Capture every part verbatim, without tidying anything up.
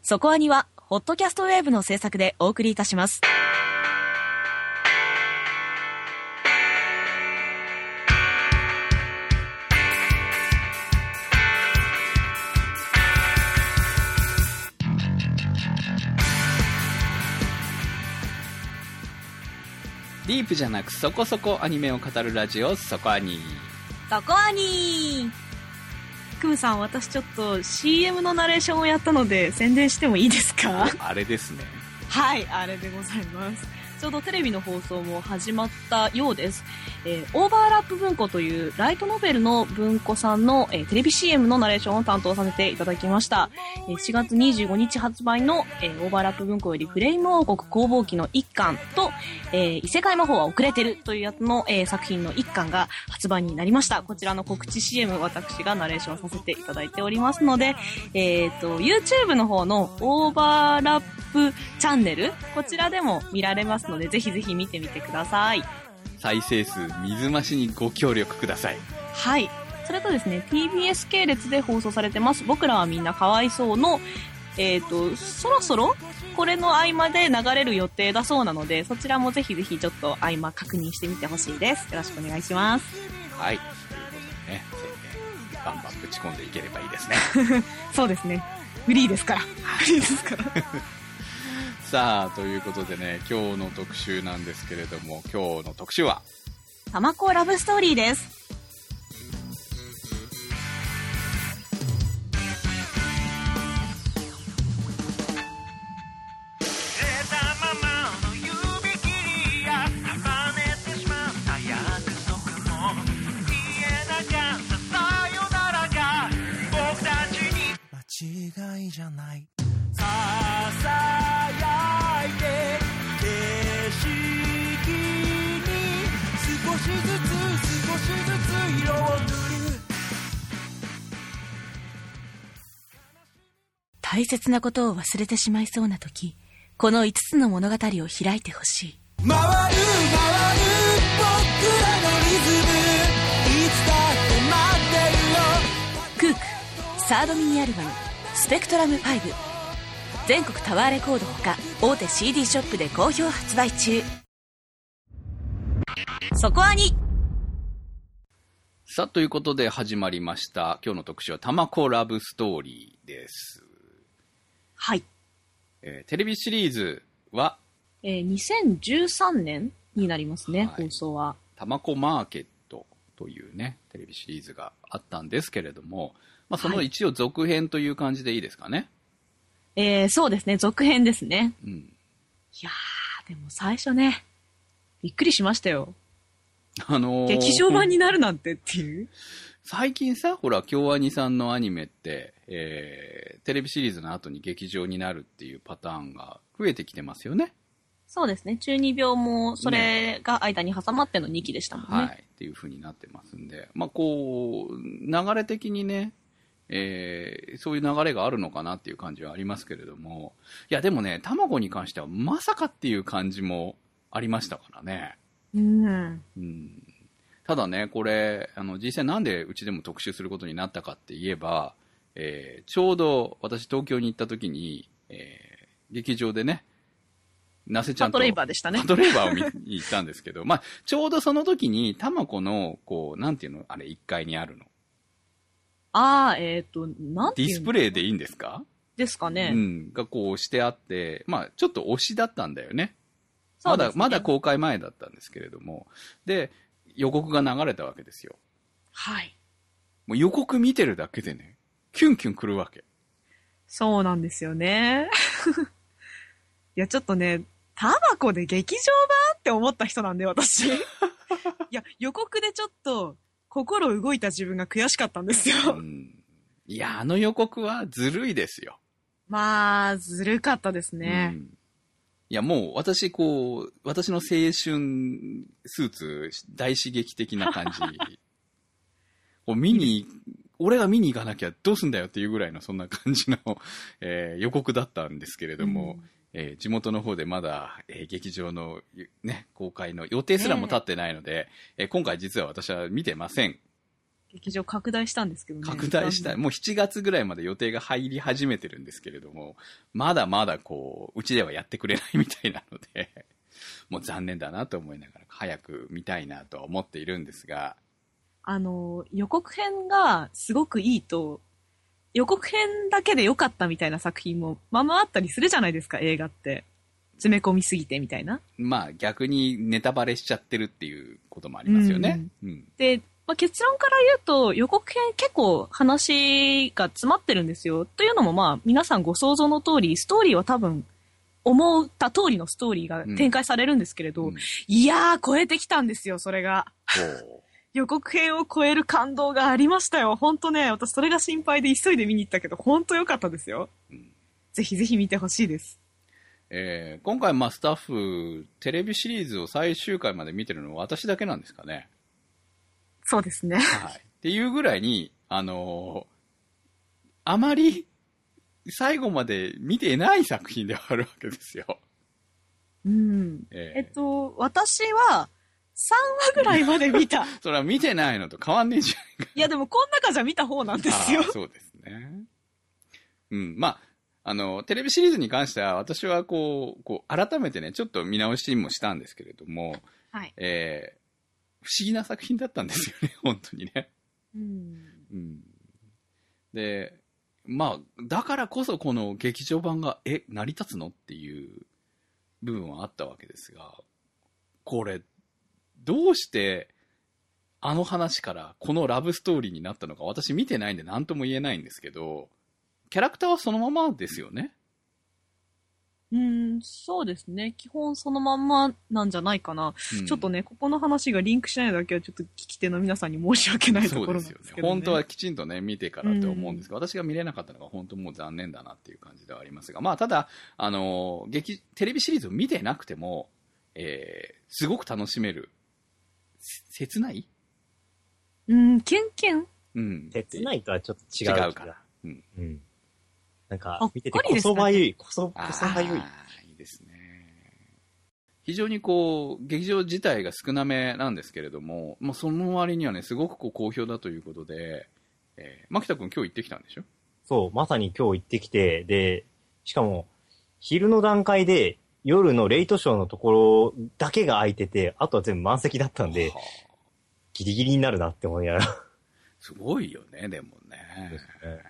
そこアニはホットキャストウェーブの制作でお送りいたします。 ディープじゃなくそこそこアニメを語るラジオ、そこアニ。 そこアニクムさん、私ちょっと シーエム のナレーションをやったので宣伝してもいいですか？ あれですね。 はい、あれでございます。ちょうどテレビの放送も始まったようです。えー、オーバーラップ文庫というライトノベルの文庫さんの、えー、テレビ シーエム のナレーションを担当させていただきました。えー、しがつにじゅうごにち発売の、えー、オーバーラップ文庫よりフレイム王国攻防記のいっかんと、えー、異世界魔法は遅れてるというやつの、えー、作品のいっかんが発売になりました。こちらの告知 シーエム 私がナレーションさせていただいておりますので、えーと、YouTube の方のオーバーラップチャンネル、こちらでも見られますので、ぜひぜひ見てみてください。 再生数水増しにご協力ください。 はい。それとですね、ティービーエス 系列で放送されてます僕らはみんなかわいそうの、えーと、そろそろこれの合間で流れる予定だそうなので、そちらもぜひぜひちょっと合間確認してみてほしいです。よろしくお願いします。 はい。ということでね、宣伝バンバンぶち込んでいければいいですね。 そうですね。フリーですから。フリーですから。 さあ、ということでね、今日の特集なんですけれども、今日の特集はタマコラブストーリーです。 間違いじゃないささやいて景色に少しずつ少しずつ色を塗る。 大切なことを忘れてしまいそうな時、このいつつの物語を開いてほしい。 回る回る僕らのリズム、いつだって待ってるよ。 クークサードミニアルバムスペクトラムファイブ、全国タワーレコードほか大手 シーディー ショップで好評発売中。そこアニ。 さあ、ということで始まりました今日の特集はタマコラブストーリーです。 はい。 えー、テレビシリーズは、 えー、にせんじゅうさんねんになりますね、はい、放送は。 タマコマーケットというね、テレビシリーズがあったんですけれども、まあ、その一応続編という感じでいいですかね。 はい、えー、そうですね、続編ですね。 うん。 いやー、でも最初ね、びっくりしましたよ。 あのー、 劇場版になるなんてっていう。 最近さ、ほら、京アニさんのアニメって、えー、テレビシリーズの後に劇場になるっていうパターンが増えてきてますよね。 そうですね。中二病もそれが間に挟まってのにきでしたもんね。 はい。っていう風になってますんで、まあ、こう、流れ的にね、えー、そういう流れがあるのかなっていう感じはありますけれども、いや、でもね、卵に関してはまさかっていう感じもありましたからね。 うん。 うん。ただね、これ、あの、実際なんでうちでも特集することになったかって言えば、えー、ちょうど私東京に行った時に、えー、劇場でね、なせちゃんとパトレイバーでしたね。 パトレイバーを見に行ったんですけど、まあ、ちょうどその時に、たまこの、こう、なんていうの、あれ、いっかいにあるの。 ああ、えっ、ー、と、なんていうの？ ディスプレイでいいんですか？ ですかね。 うん、がこうしてあって、まあ、ちょっと推しだったんだよね。 そうですね。 まだ、まだ公開前だったんですけれども。で、予告が流れたわけですよ。 はい。 もう予告見てるだけでね、キュンキュン来るわけ。 そうなんですよね。いや、ちょっとね、タバコで劇場版って思った人なんで、私。いや、予告でちょっと、心動いた自分が悔しかったんですよ。 うん、いや、あの予告はずるいですよ。 まあ、ずるかったですね。うん、 いや、もう私、こう、私の青春スーツ大刺激的な感じ。こう見に、俺が見に行かなきゃどうすんだよっていうぐらいのそんな感じの、えー、予告だったんですけれども、うんえー、地元の方でまだ、えー、劇場の、ね、公開の予定すらも立ってないので、えー、今回実は私は見てません。 劇場拡大したんですけどね。 拡大したい。もうしちがつぐらいまで予定が入り始めてるんですけれども、まだまだこう、うちではやってくれないみたいなので、もう残念だなと思いながら、早く見たいなとは思っているんですが。 あの、予告編がすごくいいと、予告編だけで良かったみたいな作品もまあまああったりするじゃないですか、映画って。詰め込みすぎてみたいな。 まあ逆にネタバレしちゃってるっていうこともありますよね。うんうん、 で、まあ、結論から言うと予告編結構話が詰まってるんですよ。というのもまあ皆さんご想像の通り、ストーリーは多分思った通りのストーリーが展開されるんですけれど、うん、いやー超えてきたんですよ、それが。予告編を超える感動がありましたよ。ほんとね、私それが心配で急いで見に行ったけど、ほんと良かったですよ。うん、ぜひぜひ見てほしいです。 えー、今回まあスタッフ、テレビシリーズを最終回まで見てるのは私だけなんですかね。 そうですね。 はい。っていうぐらいに、あのー、あまり最後まで見てない作品ではあるわけですよ。 うん。えー、えっと、私はさんわぐらいまで見た。 それは見てないのと変わんねえじゃないか。 いやでもこん中じゃ見た方なんですよ。 そうですね。うん。まあ、あの、テレビシリーズに関しては私はこう、こう改めてね、ちょっと見直しもしたんですけれども、 はい。 えー、不思議な作品だったんですよね、本当にね。 うん。 うん。で、まあ、だからこそこの劇場版が、え、成り立つのっていう部分はあったわけですが、これ、どうしてあの話からこのラブストーリーになったのか私見てないんで何とも言えないんですけど、キャラクターはそのままですよね。 うーん、そうですね。基本そのまんまなんじゃないかな。うん、ちょっとね、ここの話がリンクしないだけはちょっと聞き手の皆さんに申し訳ないところなんですけどね。そうですよね。 本当はきちんとね、見てからって思うんですが、うん、私が見れなかったのが本当もう残念だなっていう感じではありますが、まあただ、あの、劇、テレビシリーズを見てなくても、えー、すごく楽しめる。切ないうん、キュンキュンうん。 切ないとはちょっと違う。 違うから。うん。 うん。なんか、見ててこそばゆい、こそ、こそばゆい。 いいですね。非常にこう、劇場自体が少なめなんですけれども、まあ、その割にはね、すごくこう好評だということで、えー、牧田くん今日行ってきたんでしょ？ そう、まさに今日行ってきて、で、しかも、昼の段階で、夜のレイトショーのところだけが空いてて、あとは全部満席だったんで、ギリギリになるなって思いながら。 すごいよね、でもね。ですね。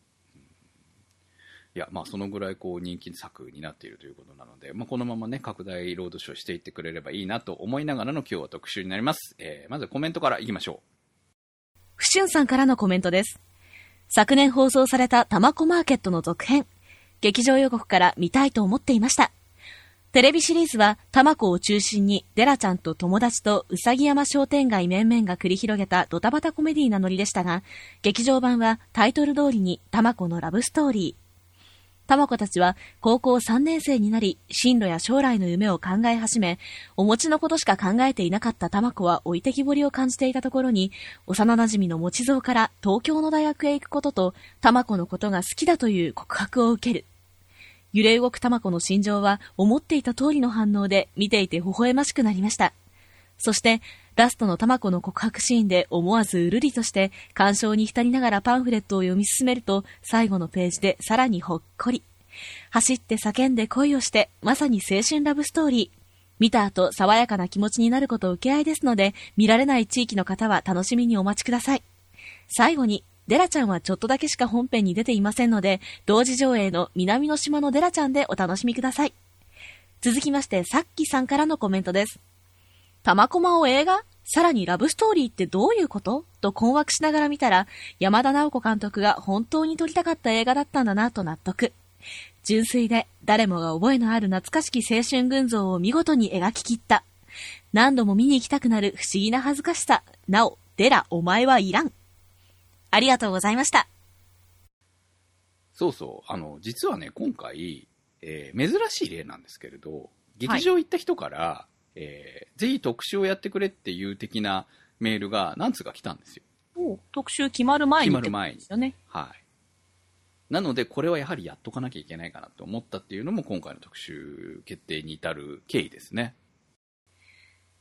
いや、まあそのぐらいこう人気作になっているということなので、まあこのままね、拡大ロードショーしていってくれればいいなと思いながらの今日は特集になります。えー、まずコメントからいきましょう。 ふしゅんさんからのコメントです。昨年放送されたたまこマーケットの続編、劇場予告から見たいと思っていました。テレビシリーズはたまこを中心にデラちゃんと友達とうさぎ山商店街面々が繰り広げたドタバタコメディなノリでしたが、劇場版はタイトル通りにたまこのラブストーリー。たまこたちは高校さんねん生になり、進路や将来の夢を考え始め、お餅のことしか考えていなかったたまこは置いてきぼりを感じていたところに、幼馴染のもちぞうから東京の大学へ行くことと、たまこのことが好きだという告白を受ける。揺れ動くたまこの心情は思っていた通りの反応で見ていて微笑ましくなりました。そしてラストのたまこの告白シーンで思わずうるりとして感傷に浸りながらパンフレットを読み進めると、最後のページでさらにほっこり。走って叫んで恋をして、まさに青春ラブストーリー。見た後爽やかな気持ちになること受け合いですので、見られない地域の方は楽しみにお待ちください。最後にデラちゃんはちょっとだけしか本編に出ていませんので、同時上映の南の島のデラちゃんでお楽しみください。続きまして、さっきさんからのコメントです。たまこまを映画？さらにラブストーリーってどういうこと？と困惑しながら見たら、山田直子監督が本当に撮りたかった映画だったんだなと納得。純粋で誰もが覚えのある懐かしき青春群像を見事に描き切った。何度も見に行きたくなる不思議な恥ずかしさ。なお、デラお前はいらん。ありがとうございました。 そうそう、あの実はね今回、えー、珍しい例なんですけれど、劇場行った人から、はい、えー、ぜひ特集をやってくれっていう的なメールが何通か来たんですよ。 お、特集決まる前に決まる前にですよね。 はい。なのでこれはやはりやっとかなきゃいけないかなと思ったっていうのも今回の特集決定に至る経緯ですね。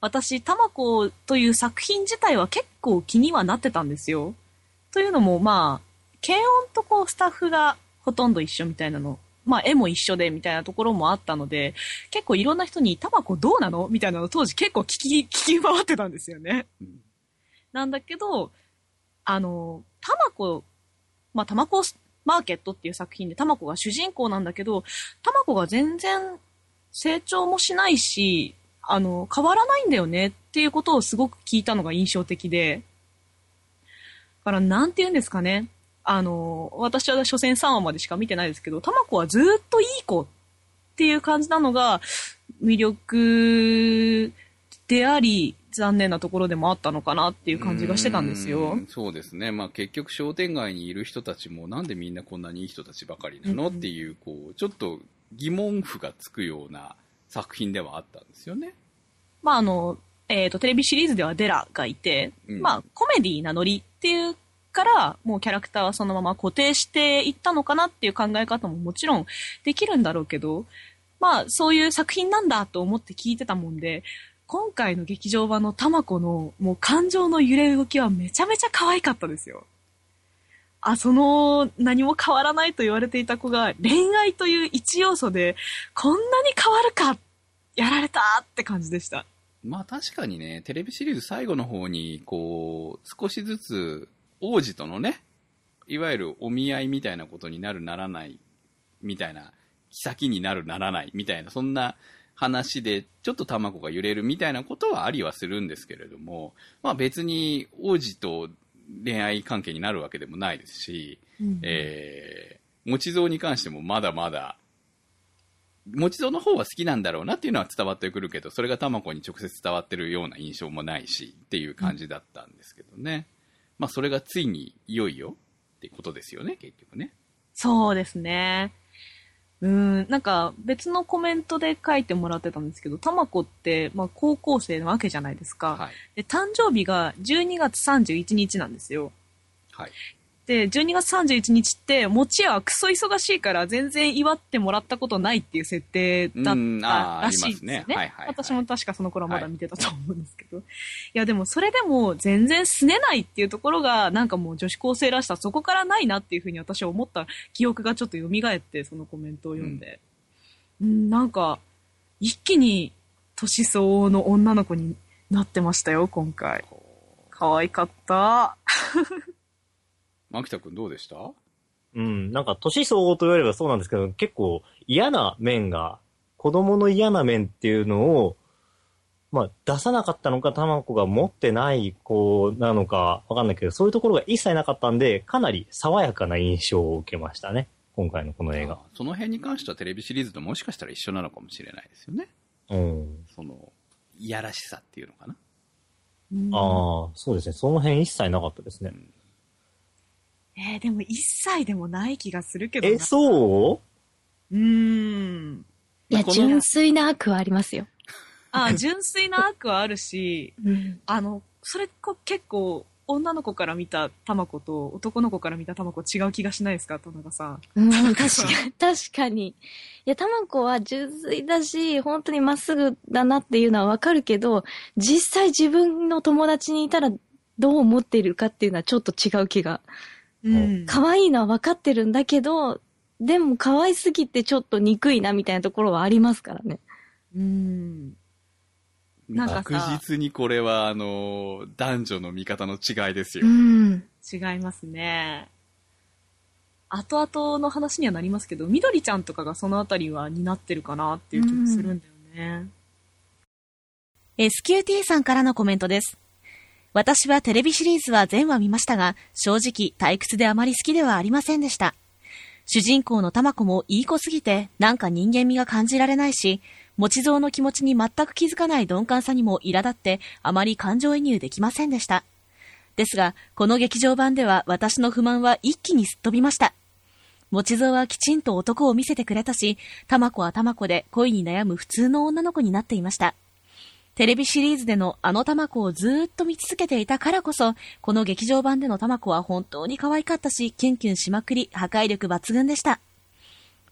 私、たまこという作品自体は結構気にはなってたんですよ。というのも、まあ、軽音とこう、スタッフがほとんど一緒みたいなの、まあ、絵も一緒でみたいなところもあったので、結構いろんな人に、たまこどうなのみたいなの当時結構聞き、聞き回ってたんですよね。うん、なんだけど、あの、たまこ、まあ、たまこマーケットっていう作品でたまこが主人公なんだけど、たまこが全然成長もしないし、あの、変わらないんだよねっていうことをすごく聞いたのが印象的で。だから、なんて言うんですかね。あの、私は所詮さんわまでしか見てないですけど、たまこはずーっといい子っていう感じなのが魅力であり、残念なところでもあったのかなっていう感じがしてたんですよ。 うそうですね。まあ結局商店街にいる人たちもなんでみんなこんなにいい人たちばかりなの、うん、っていう、こう、ちょっと疑問符がつくような作品ではあったんですよね。 まああの、えっと、テレビシリーズではデラがいて、うん、まあコメディなノリっていうから、もうキャラクターはそのまま固定していったのかなっていう考え方ももちろんできるんだろうけど、まあそういう作品なんだと思って聞いてたもんで、今回の劇場版のたまこのもう感情の揺れる動きはめちゃめちゃ可愛かったですよ。あ、その何も変わらないと言われていた子が恋愛という一要素でこんなに変わるか、やられたって感じでした。 まあ確かにね、テレビシリーズ最後の方にこう少しずつ王子とのね、いわゆるお見合いみたいなことになるならないみたいな、先になるならないみたいな、そんな話でちょっと卵が揺れるみたいなことはありはするんですけれども、まあ別に王子と恋愛関係になるわけでもないですし、うん、えー、もちぞうに関してもまだまだ、もちぞうの方は好きなんだろうなっていうのは伝わってくるけど、それが卵に直接伝わってるような印象もないしっていう感じだったんですけどね。うん、まあそれがついにいよいよってことですよね、結局ね。 そうですね。うーん、なんか別のコメントで書いてもらってたんですけど、たまこって、まあ、高校生なわけじゃないですか、はい、で誕生日がじゅうにがつさんじゅういちにちなんですよ、 はい、 でじゅうにがつさんじゅういちにちって餅屋はクソ忙しいから全然祝ってもらったことないっていう設定だったらしいですね。私も確かその頃はまだ見てたと思うんですけど、はい、いやでもそれでも全然すねないっていうところがなんかもう女子高生らしさそこからないなっていうふうに私は思った記憶がちょっと蘇ってそのコメントを読んで、うん、うんなんか一気に年相応の女の子になってましたよ今回。可愛かった牧田くんどうでした？ うん、なんか年相応と言われればそうなんですけど、結構嫌な面が、子供の嫌な面っていうのを、まあ出さなかったのか、たまこが持ってない子なのかわかんないけど、そういうところが一切なかったんで、かなり爽やかな印象を受けましたね。今回のこの映画。 その辺に関してはテレビシリーズともしかしたら一緒なのかもしれないですよね。 うん。 その、いやらしさっていうのかな。 ああ、そうですね。その辺一切なかったですね。うんえー、でも一切でもない気がするけどな。 え、そううーん。 いや、純粋な悪はありますよ。 ああ、純粋な悪はあるし、うん、あの、それこ結構女の子から見たたまこと男の子から見たたまこ違う気がしないですか、田中さん。 うん、確かに、確かに。いや、たまこは純粋だし、本当にまっすぐだなっていうのはわかるけど、実際自分の友達にいたらどう思っているかっていうのはちょっと違う気が。うん、可愛いのは分かってるんだけど、でも可愛すぎてちょっと憎いなみたいなところはありますからね。 うん。 なんか確実にこれはあの男女の見方の違いですよ。 うん。違いますね。後々の話にはなりますけど、みどりちゃんとかがそのあたりは担ってるかなっていう気もするんだよね。 エスキューティー さんからのコメントです。私はテレビシリーズは全話見ましたが、正直退屈であまり好きではありませんでした。主人公のたまこもいい子すぎて、なんか人間味が感じられないし、もちぞうの気持ちに全く気づかない鈍感さにも苛立って、あまり感情移入できませんでした。ですが、この劇場版では私の不満は一気にすっ飛びました。もちぞうはきちんと男を見せてくれたし、たまこはたまこで恋に悩む普通の女の子になっていました。テレビシリーズでのあのたまこをずーっと見続けていたからこそ、この劇場版でのたまこは本当に可愛かったし、キュンキュンしまくり、破壊力抜群でした。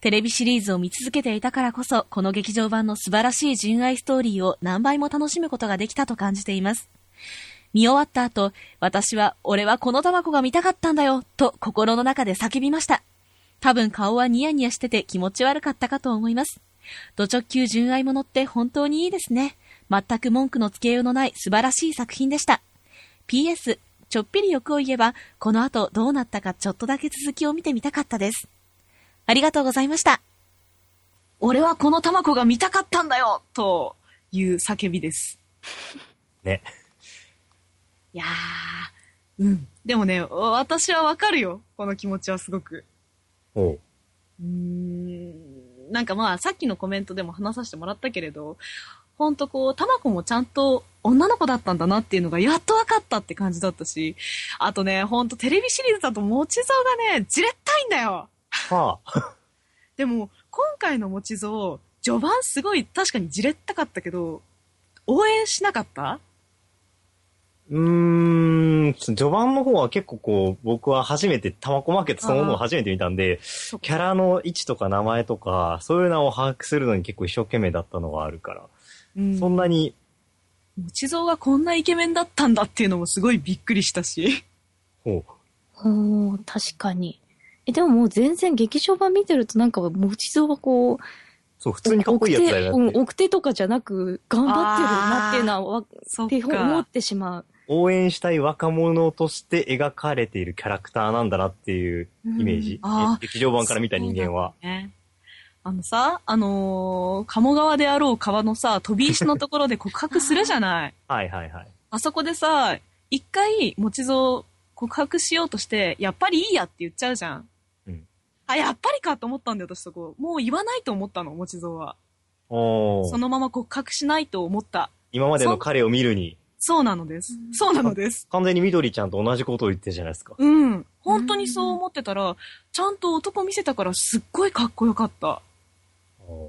テレビシリーズを見続けていたからこそ、この劇場版の素晴らしい純愛ストーリーを何倍も楽しむことができたと感じています。見終わった後、私は、俺はこのタマコが見たかったんだよ、と心の中で叫びました。多分顔はニヤニヤしてて気持ち悪かったかと思います。ド直球純愛ものって本当にいいですね。全く文句のつけようのない素晴らしい作品でした。ピーエス、ちょっぴり欲を言えば、この後どうなったかちょっとだけ続きを見てみたかったです。ありがとうございました。 俺はこのタマコが見たかったんだよという叫びです。 ね。 いやー、うん。でもね、私はわかるよ。この気持ちはすごく。 おう。 うーん。なんかまあ、さっきのコメントでも話させてもらったけれど、ほんとこう、タマコもちゃんと女の子だったんだなっていうのがやっとわかったって感じだったし、あとね、ほんとテレビシリーズだともちぞうがね、じれったいんだよ。 はあ。 でも、今回のもちぞう、序盤すごい確かにじれったかったけど、応援しなかった？ うーん、序盤の方は結構こう、僕は初めて、タマコマーケットそのものを初めて見たんで、キャラの位置とか名前とか、そういうのを把握するのに結構一生懸命だったのがあるから、うん、そんなに。 もちぞうがこんなイケメンだったんだっていうのもすごいびっくりしたし。 ほう。 ほう、確かに。え、でももう全然劇場版見てるとなんか、もちぞうはこう、 そう、普通にかっこいいやつだよね。 うん、奥手とかじゃなく、頑張ってるなっていうのは、って思ってしまう。 応援したい若者として描かれているキャラクターなんだなっていうイメージ。うん、劇場版から見た人間は。 ね、あのさ、あのー、鴨川であろう川のさ、飛び石のところで告白するじゃない。 はいはいはい。 あそこでさ、一回、もちぞう告白しようとして、やっぱりいいやって言っちゃうじゃん。うん。あ、やっぱりかと思ったんだよ、私そこ。もう言わないと思ったの、もちぞうは。 おー。 そのまま告白しないと思った。 今までの彼を見るに。 そうなのです。そうなのです。 完全にみどりちゃんと同じことを言ってるじゃないですか。 うん。本当にそう思ってたら、ちゃんと男見せたからすっごいかっこよかった。おー。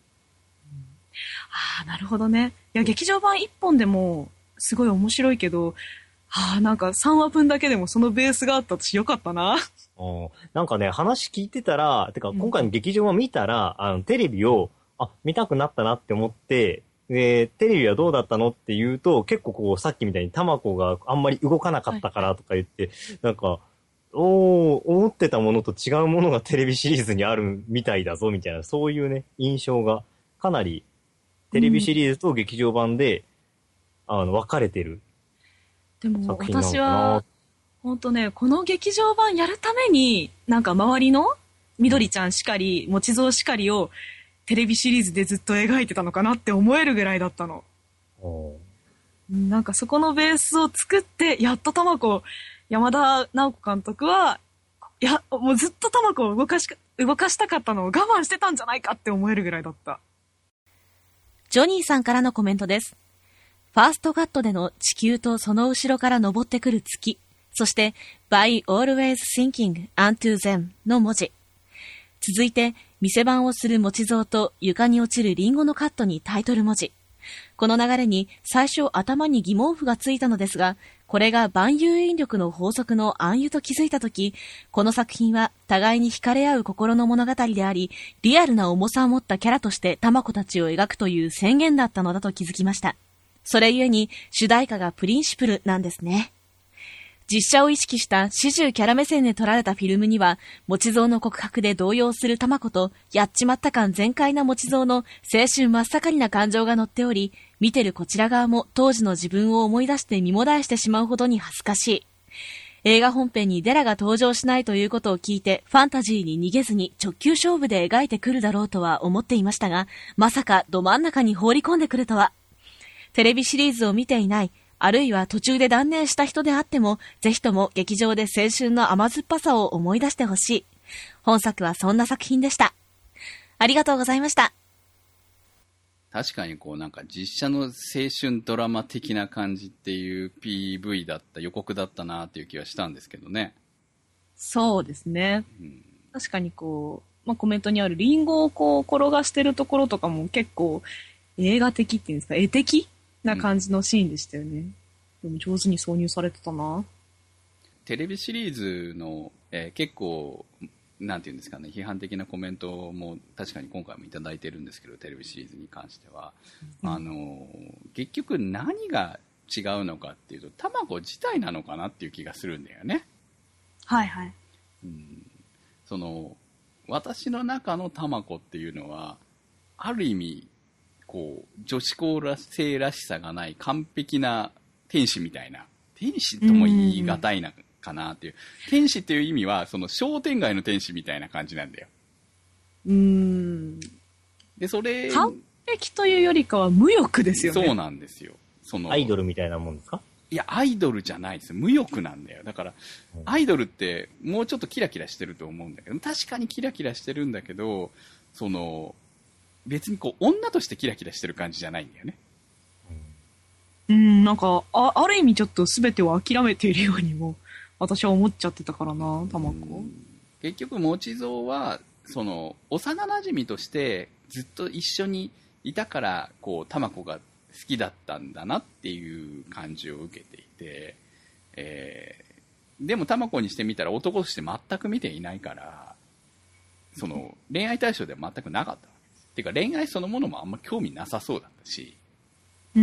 ああ、なるほどね。いや、劇場版一本でもすごい面白いけど、ああ、なんかさんわぶんだけでもそのベースがあったしよかったな。 なんかね、話聞いてたら、てか今回の劇場版見たら、うん、あの、テレビを、あ、見たくなったなって思って、で、テレビはどうだったのって言うと、結構こう、さっきみたいにタマコがあんまり動かなかったからとか言って、はい、なんか、おー、思ってたものと違うものがテレビシリーズにあるみたいだぞ、みたいな、そういうね、印象が、かなり、テレビシリーズと劇場版で、うん、あの、分かれてる作品なのかな。でも、私は、ほんとね、この劇場版やるために、なんか周りの、みどりちゃんしかり、もちぞうしかりを、テレビシリーズでずっと描いてたのかなって思えるぐらいだったの。なんかそこのベースを作って、やっとタマコ、山田直子監督は、いや、もうずっとタマコを動かし、動かしたかったのを我慢してたんじゃないかって思えるぐらいだった。 ジョニーさんからのコメントです。ファーストカットでの地球とその後ろから昇ってくる月、そして by always thinking unto them の文字。続いて、店番をするもちぞうと床に落ちるリンゴのカットにタイトル文字。この流れに最初頭に疑問符がついたのですが、これが万有引力の法則の暗喩と気づいたとき、この作品は互いに惹かれ合う心の物語であり、リアルな重さを持ったキャラとしてタマコたちを描くという宣言だったのだと気づきました。それゆえに主題歌がプリンシプルなんですね。実写を意識した始終キャラ目線で撮られたフィルムには、もちぞうの告白で動揺するタマコと、やっちまった感全開なもちぞうの青春真っ盛りな感情が乗っており、見てるこちら側も当時の自分を思い出して身もだえしてしまうほどに恥ずかしい。映画本編にデラが登場しないということを聞いて、ファンタジーに逃げずに直球勝負で描いてくるだろうとは思っていましたが、まさかど真ん中に放り込んでくるとは。テレビシリーズを見ていない、あるいは途中で断念した人であっても、ぜひとも劇場で青春の甘酸っぱさを思い出してほしい。本作はそんな作品でした。ありがとうございました。 確かにこうなんか実写の青春ドラマ的な感じっていう ピーブイ だった予告だったなっていう気はしたんですけどね。 そうですね。うん、確かにこう、まあ、コメントにあるリンゴをこう転がしてるところとかも結構映画的っていうんですか、絵的な感じのシーンでしたよね。でも上手に挿入されてたな。 テレビシリーズの、えー、結構なんていうんですかね、批判的なコメントも確かに今回もいただいてるんですけど、テレビシリーズに関しては、うん、あの結局何が違うのかっていうと、卵自体なのかなっていう気がするんだよね。 はいはい。 うん、その私の中の卵っていうのはある意味こう女子高生らしさがない完璧な天使みたいな、天使とも言い難いなかなっていう、天使っていう意味はその商店街の天使みたいな感じなんだよ。 うーん。 でそれ完璧というよりかは無欲ですよね。 そうなんですよ。そのアイドルみたいなもんですか？ いやアイドルじゃないです。無欲なんだよ。だから、うん、アイドルってもうちょっとキラキラしてると思うんだけど、確かにキラキラしてるんだけど、その別にこう女としてキラキラしてる感じじゃないんだよね。 うん、なんか あ, ある意味ちょっと全てを諦めているようにも私は思っちゃってたからな、たまこ。 結局もちぞうはその幼なじみとしてずっと一緒にいたからこうたまこが好きだったんだなっていう感じを受けていて、えー、でもたまこにしてみたら男として全く見ていないから、その恋愛対象では全くなかったわけです。てか恋愛そのものもあんま興味なさそうだったし、 うん、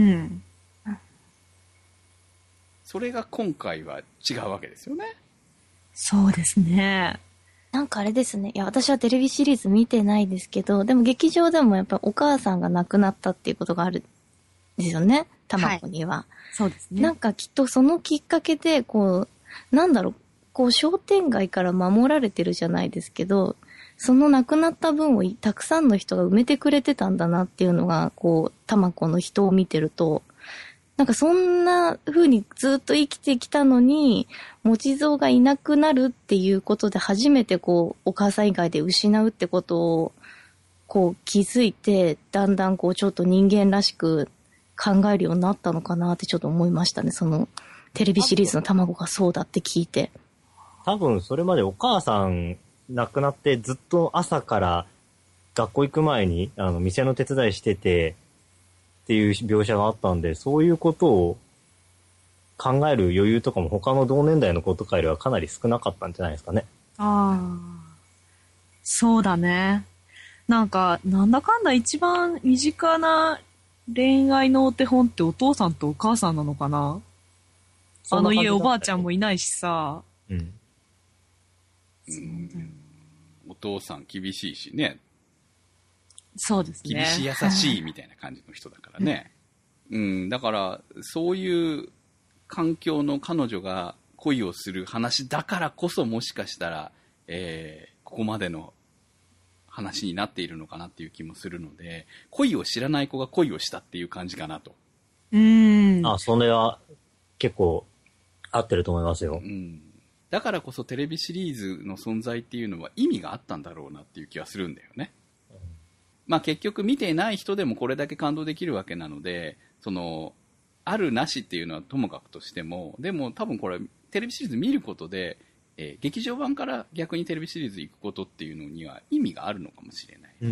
それが今回は違うわけですよね。 そうですね。 なんかあれですね。いや、私はテレビシリーズ見てないですけど、でも劇場でもやっぱお母さんが亡くなったっていうことがあるんですよね。たまこには、はい。 そうですね。 なんかきっとそのきっかけで、こう、なんだろう、こう商店街から守られてるじゃないですけど、その亡くなった分をたくさんの人が埋めてくれてたんだなっていうのが、こう、たまこの人を見てると、なんかそんな風にずっと生きてきたのに、もちぞうがいなくなるっていうことで初めてこう、お母さん以外で失うってことを、こう気づいて、だんだんこうちょっと人間らしく考えるようになったのかなってちょっと思いましたね。その、テレビシリーズの卵がそうだって聞いて。 多分それまでお母さん亡くなってずっと朝から学校行く前にあの店の手伝いしてて、っていう描写があったんで、そういうことを考える余裕とかも他の同年代の子とかよりはかなり少なかったんじゃないですかね。 ああ、そうだね。なんか、なんだかんだ一番身近な恋愛のお手本ってお父さんとお母さんなのかな？あの家おばあちゃんもいないしさ。 うん。 そうだよ。 お父さん厳しいしね。 そうですね。 厳しい優しいみたいな感じの人だからね。うん、だからそういう環境の彼女が恋をする話だからこそ、もしかしたら、えー、ここまでの話になっているのかなっていう気もするので、恋を知らない子が恋をしたっていう感じかなと。 うーん。 あ、それは結構合ってると思いますよ。 うん。だからこそテレビシリーズの存在っていうのは意味があったんだろうなっていう気はするんだよね。まあ結局見ていない人でもこれだけ感動できるわけなので、そのあるなしっていうのはともかくとしても、でも多分これテレビシリーズ見ることで、えー、劇場版から逆にテレビシリーズ行くことっていうのには意味があるのかもしれない。 うん。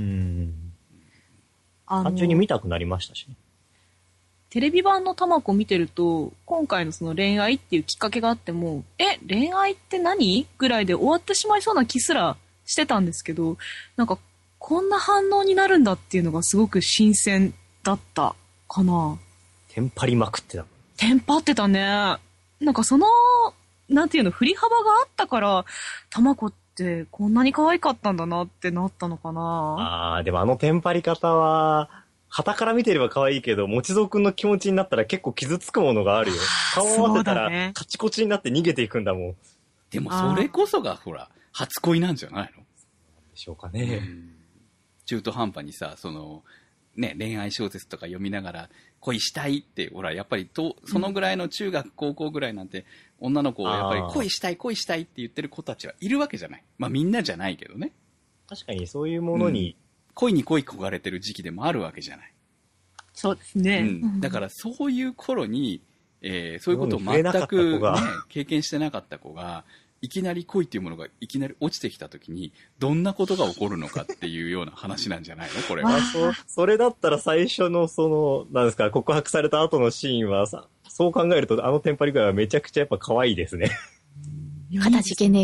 あの単純に見たくなりましたしね。 テレビ版のたまこ見てると、今回のその恋愛っていうきっかけがあっても、え、恋愛って何？ぐらいで終わってしまいそうな気すらしてたんですけど、なんかこんな反応になるんだっていうのがすごく新鮮だったかな。 テンパりまくってた。 テンパってたね。なんかその、なんていうの、振り幅があったから、たまこってこんなに可愛かったんだなってなったのかな。 ああ、でもあのテンパり方は、旗から見てれば可愛いけど、もちぞうくんの気持ちになったら結構傷つくものがあるよ。顔を合わせたら、ね、カチコチになって逃げていくんだもん。 でもそれこそがほら、初恋なんじゃないの？ でしょうかね。 うん中途半端にさ、その、ね、恋愛小説とか読みながら恋したいって、ほら、やっぱりと、そのぐらいの中学、高校ぐらいなんて、女の子をやっぱり恋したい、恋したいって言ってる子たちはいるわけじゃない。まあみんなじゃないけどね。 確かにそういうものに、うん、 恋に恋焦がれてる時期でもあるわけじゃない。 そうですね。 うん、だからそういう頃に、えー、そういうことを全く、ね、経験してなかった子が、いきなり恋っていうものがいきなり落ちてきたときにどんなことが起こるのかっていうような話なんじゃないのこれは。 あそ, それだったら最初のそのなんですか告白された後のシーンはさ、そう考えるとあのテンパり具合はめちゃくちゃやっぱ可愛いですね。 かたじけねえが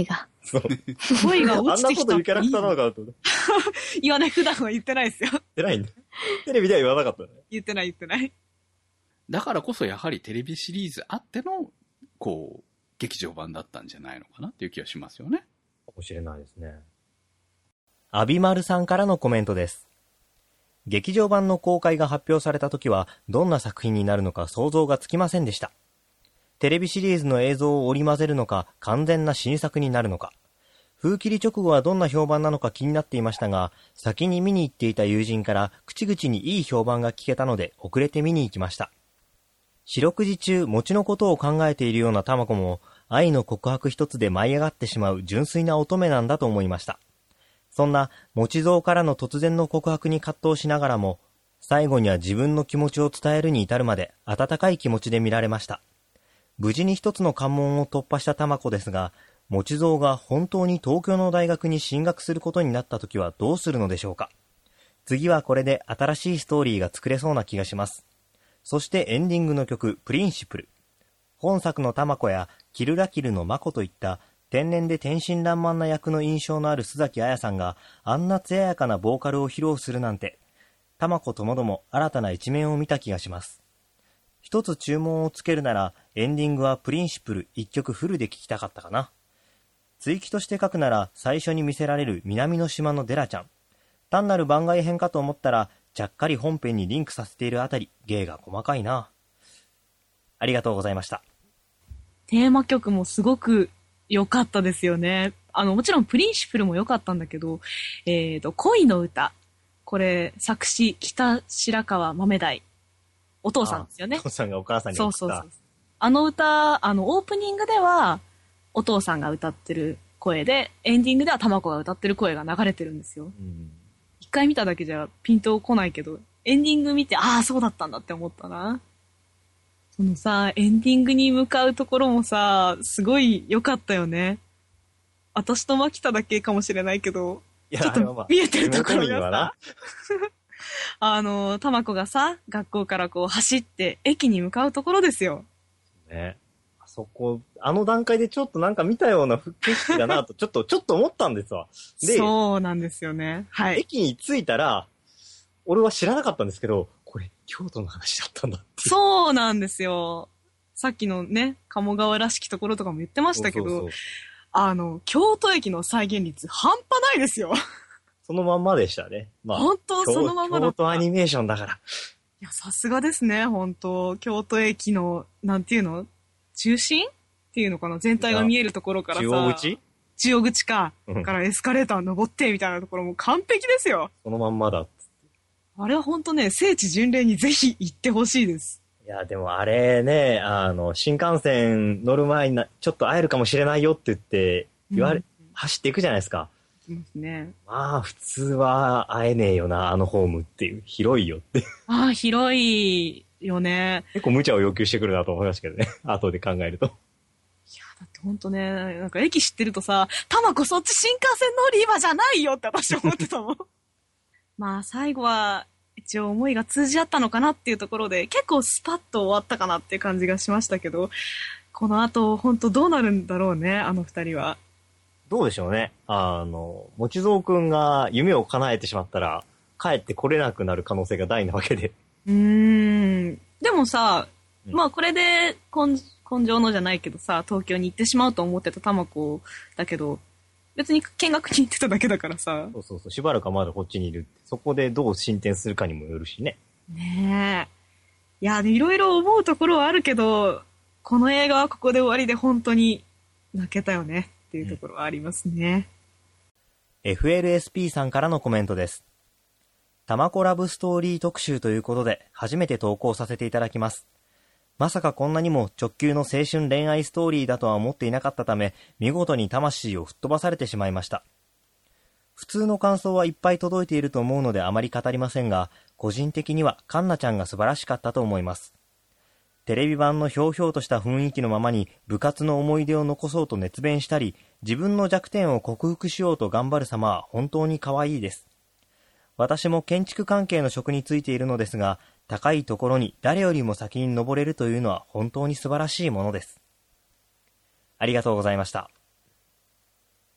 そう。 声があん落ちてきた。 なこと言うキャラクターなのかなと思って。 いやね、普段は言ってないですよ。 言ってないんだ。テレビでは言わなかったね。 言ってない言ってない。 だからこそやはりテレビシリーズあっての、こう、劇場版だったんじゃないのかなっていう気がしますよね。 かもしれないですね。アビマルさんからのコメントです。劇場版の公開が発表された時はどんな作品になるのか想像がつきませんでした。テレビシリーズの映像を織り交ぜるのか完全な新作になるのか、封切り直後はどんな評判なのか気になっていましたが、先に見に行っていた友人から口々にいい評判が聞けたので遅れて見に行きました。四六時中餅のことを考えているようなタマコも愛の告白一つで舞い上がってしまう純粋な乙女なんだと思いました。そんな餅蔵からの突然の告白に葛藤しながらも、最後には自分の気持ちを伝えるに至るまで温かい気持ちで見られました。無事に一つの関門を突破したタマコですが、餅蔵が本当に東京の大学に進学することになった時はどうするのでしょうか。次はこれで新しいストーリーが作れそうな気がします。そしてエンディングの曲プリンシプル。本作のタマコやキルラキルのマコといった天然で天真爛漫な役の印象のある須崎彩さんがあんな艶やかなボーカルを披露するなんて、タマコともども新たな一面を見た気がします。一つ注文をつけるならエンディングはプリンシプル一曲フルで聴きたかったかな。追記として書くなら最初に見せられる南の島のデラちゃん。単なる番外編かと思ったらちゃっかり本編にリンクさせているあたり芸が細かいな。ありがとうございました。 テーマ曲もすごく良かったですよね。あの、もちろんプリンシプルも良かったんだけど、えっと、恋の歌。これ、作詞、北白川豆大。お父さんですよね。 お父さんがお母さんにそ送った。 うそうそう。あの歌、あの、オープニングでは、お父さんが歌ってる声で、エンディングではタマコが歌ってる声が流れてるんですよ。 うん一回見ただけじゃピンとこないけど、エンディング見て、ああ、そうだったんだって思ったな。そのさ、エンディングに向かうところもさ、すごい良かったよね。私とマキタだけかもしれないけど、 いやちょっあれはまあと見えてるところ妹にはながさ、あの、タマコがさ、学校からこう走って駅に向かうところですよ。 ね。あそこ、あの段階でちょっとなんか見たような景色だなと、ちょっと、ちょっと思ったんですわ。で、 そうなんですよね。はい。 駅に着いたら、俺は知らなかったんですけど、これ、京都の話だったんだって。 そうなんですよ。さっきのね、鴨川らしきところとかも言ってましたけど、 そうそうそうあの、京都駅の再現率半端ないですよ。 そのまんまでしたね。まあ、 本当そのままだ京った。 都アニメーションだから。 いや、さすがですね、本当京都駅の、なんていうの中心っていうのかな全体が見えるところからさ。 中央口中央口か。 うんからエスカレーター登ってみたいなところも完璧ですよ。 そのまんまだっつって。 あれは本当ね、聖地巡礼にぜひ行ってほしいです。 いや、でもあれね、あの、新幹線乗る前にな、ちょっと会えるかもしれないよって言って、言われ、 うん走っていくじゃないですか。 いますね。 まあ、普通は会えねえよな、あのホームっていう。広いよって。 ああ、広いよね。 結構無茶を要求してくるなと思いましたけどね。後で考えると。 いや、だってほんとね、なんか駅知ってるとさ、タマコそっち新幹線乗り場じゃないよって私思ってたもん。まあ最後は一応思いが通じ合ったのかなっていうところで、結構スパッと終わったかなっていう感じがしましたけど、この後ほんとどうなるんだろうね、あの二人は。 どうでしょうね。あの、もちぞうくんが夢を叶えてしまったら、帰ってこれなくなる可能性が大なわけで。 うーん。でもさ、 うんまあこれで根根性のじゃないけどさ、東京に行ってしまうと思ってたタマコだけど、別に見学に行ってただけだからさ。 そうそうそう。しばらくはまだこっちにいるって。そこでどう進展するかにもよるしね。 ねえ。いや、いろいろ思うところはあるけど、この映画はここで終わりで本当に泣けたよねっていうところはありますね。 エフエルエスピー さんからのコメントです。タマコラブストーリー特集ということで初めて投稿させていただきます。まさかこんなにも直球の青春恋愛ストーリーだとは思っていなかったため、見事に魂を吹っ飛ばされてしまいました。普通の感想はいっぱい届いていると思うのであまり語りませんが、個人的にはカンナちゃんが素晴らしかったと思います。テレビ版のひょうひょうとした雰囲気のままに部活の思い出を残そうと熱弁したり、自分の弱点を克服しようと頑張る様は本当に可愛いです。私も建築関係の職に就いているのですが、高いところに誰よりも先に登れるというのは本当に素晴らしいものです。ありがとうございました。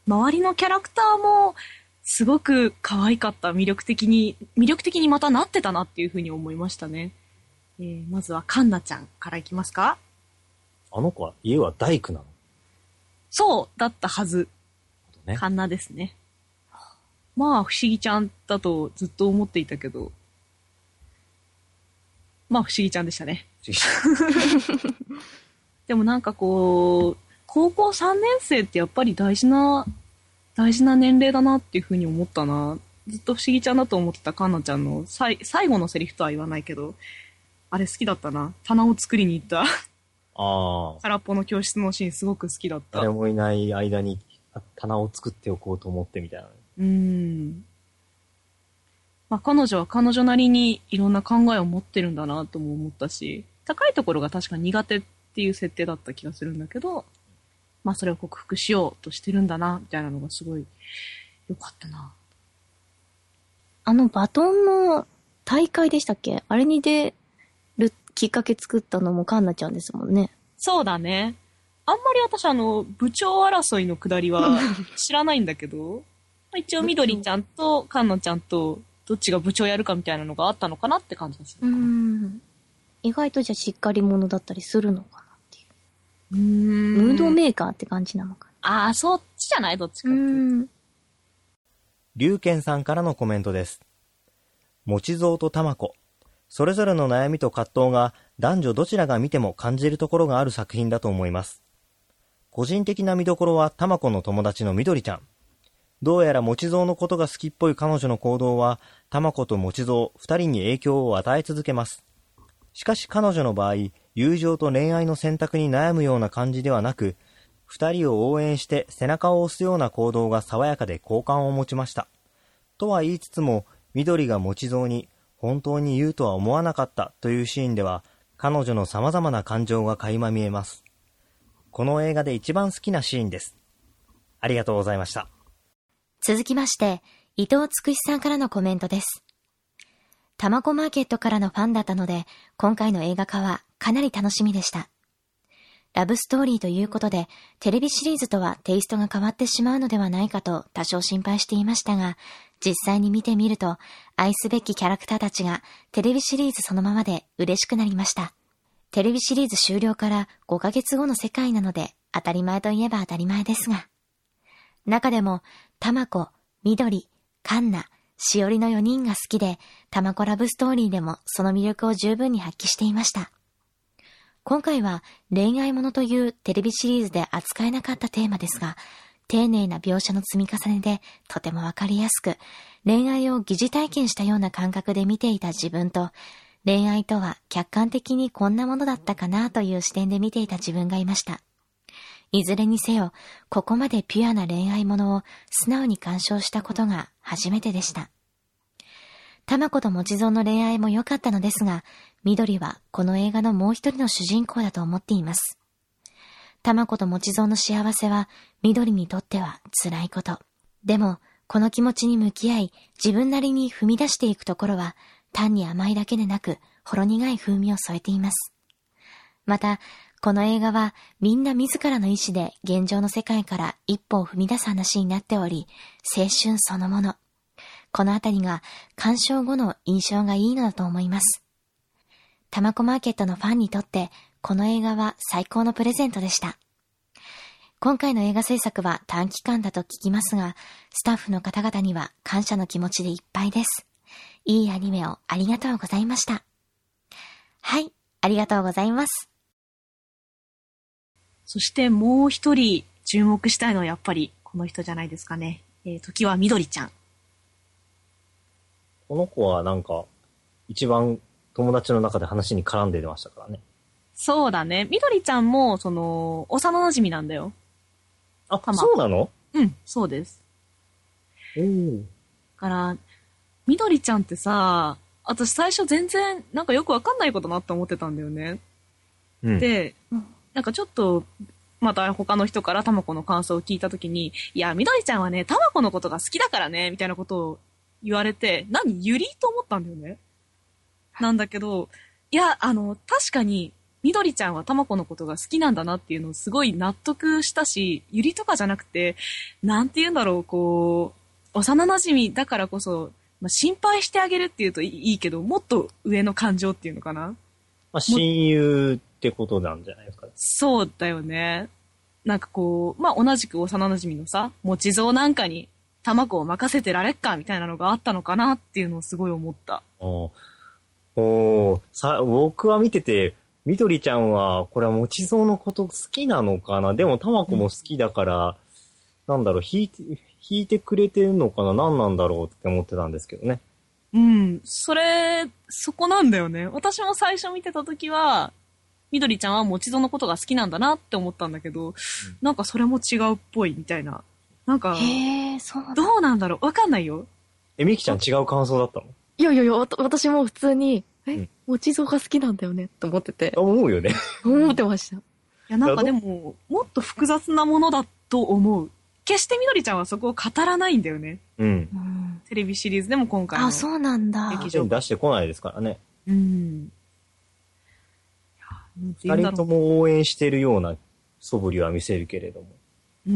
周りのキャラクターもすごく可愛かった。魅力的に、魅力的にまたなってたなっていうふうに思いましたね。えー、まずはカンナちゃんからいきますか？ あの子は家は大工なの？ そうだったはず。 ね、 カンナですね。まあ不思議ちゃんだとずっと思っていたけど、まあ不思議ちゃんでしたね。 不思議ちゃんでもなんかこう、高校さんねん生ってやっぱり大事な、大事な年齢だなっていうふうに思ったな。ずっと不思議ちゃんだと思ってたカンナちゃんのさい最後のセリフとは言わないけど、あれ好きだったな。棚を作りに行った。 ああ。 空っぽの教室のシーンすごく好きだった。 誰もいない間に棚を作っておこうと思ってみたいな。 うーん。まあ彼女は彼女なりにいろんな考えを持ってるんだなとも思ったし、高いところが確か苦手っていう設定だった気がするんだけど、まあそれを克服しようとしてるんだな、みたいなのがすごい良かったな。 あのバトンの大会でしたっけ？あれに出るきっかけ作ったのもカンナちゃんですもんね。 そうだね。あんまり私あの、部長争いのくだりは知らないんだけど、一応みどりちゃんとカンナちゃんとどっちが部長やるかみたいなのがあったのかなって感じでする。 うーん。意外とじゃあしっかり者だったりするのかなっていう。 うーん。 ムードメーカーって感じなのかな。ああ、そっちじゃないどっちかっていう。 うーん。 龍賢さんからのコメントです。もちぞうとたまこ。それぞれの悩みと葛藤が男女どちらが見ても感じるところがある作品だと思います。個人的な見どころはたまこの友達のみどりちゃん。どうやらもちぞうのことが好きっぽい彼女の行動はたまこともちぞう二人に影響を与え続けます。しかし彼女の場合、友情と恋愛の選択に悩むような感じではなく、二人を応援して背中を押すような行動が爽やかで好感を持ちました。とは言いつつも、みどりがもちぞうに本当に言うとは思わなかったというシーンでは、彼女の様々な感情が垣間見えます。この映画で一番好きなシーンです。ありがとうございました。 続きまして、伊藤つくしさんからのコメントです。たまこマーケットからのファンだったので、今回の映画化はかなり楽しみでした。ラブストーリーということで、テレビシリーズとはテイストが変わってしまうのではないかと多少心配していましたが、実際に見てみると、愛すべきキャラクターたちがテレビシリーズそのままで嬉しくなりました。テレビシリーズ終了からごかげつごの世界なので、当たり前といえば当たり前ですが。中でも、たまこ、みどり、かんな、しおりのよにんが好きで、たまこラブストーリーでもその魅力を十分に発揮していました。今回は恋愛ものというテレビシリーズで扱えなかったテーマですが、丁寧な描写の積み重ねでとてもわかりやすく、恋愛を疑似体験したような感覚で見ていた自分と、恋愛とは客観的にこんなものだったかなという視点で見ていた自分がいました。いずれにせよ、ここまでピュアな恋愛ものを素直に鑑賞したことが初めてでした。たまこともちぞうの恋愛も良かったのですが、みどりはこの映画のもう一人の主人公だと思っています。たまこともちぞうの幸せは、みどりにとっては辛いこと。でも、この気持ちに向き合い、自分なりに踏み出していくところは、単に甘いだけでなく、ほろ苦い風味を添えています。また、この映画はみんな自らの意志で現状の世界から一歩を踏み出す話になっており、青春そのもの。このあたりが鑑賞後の印象がいいのだと思います。たまこマーケットのファンにとってこの映画は最高のプレゼントでした。今回の映画制作は短期間だと聞きますが、スタッフの方々には感謝の気持ちでいっぱいです。いいアニメをありがとうございました。はい、ありがとうございます。 そしてもう一人注目したいのはやっぱりこの人じゃないですかね。えー、時はみどりちゃん。 この子はなんか、一番友達の中で話に絡んで出ましたからね。 そうだね。みどりちゃんも、その、幼馴染なんだよ。 あ、そうなの？ うん、そうです。 おー。 だから、みどりちゃんってさ、私最初全然なんかよくわかんないことなって思ってたんだよね。 うん、 で、なんかちょっと、また他の人からたまこの感想を聞いたときに、いや、みどりちゃんはね、たまこのことが好きだからね、みたいなことを言われて、何ゆりと思ったんだよね。なんだけど、いや、あの、確かに、 みどりちゃんはたまこのことが好きなんだなっていうのをすごい納得したし、ゆりとかじゃなくて、なんて言うんだろう、こう、幼馴染だからこそ、まあ、心配してあげるっていうといいけど、もっと上の感情っていうのかな。 まあ、親友ってことなんじゃないですかね。 そうだよね。なんかこう、まあ、同じく幼馴染のさ、もちぞうなんかに、たまこを任せてられっか、みたいなのがあったのかなっていうのをすごい思った。 おおさ、僕は見てて、みどりちゃんは、これはもちぞうのこと好きなのかな。でも、たまこも好きだから、うん、なんだろう、弾いて、弾いてくれてるのかな、何なんだろうって思ってたんですけどね。 うん、それ、そこなんだよね。私も最初見てたときは、みどりちゃんはもちぞうのことが好きなんだなって思ったんだけど、うん、なんかそれも違うっぽいみたいな。なんか、 へー、そうなんだ。 どうなんだろう、わかんないよ。 え、みきちゃん違う感想だったの？ いやいやいや、私も普通に、え、うん、もちぞうが好きなんだよねって思ってて。 思うよね。 思ってました。いや、なんかでも、もっと複雑なものだと思う。決してみどりちゃんはそこを語らないんだよね。 うん。 テレビシリーズでも今回の。 あ、そうなんだ。 劇場出してこないですからね。 うん。 二人とも応援してるような素振りは見せるけれども。 うん。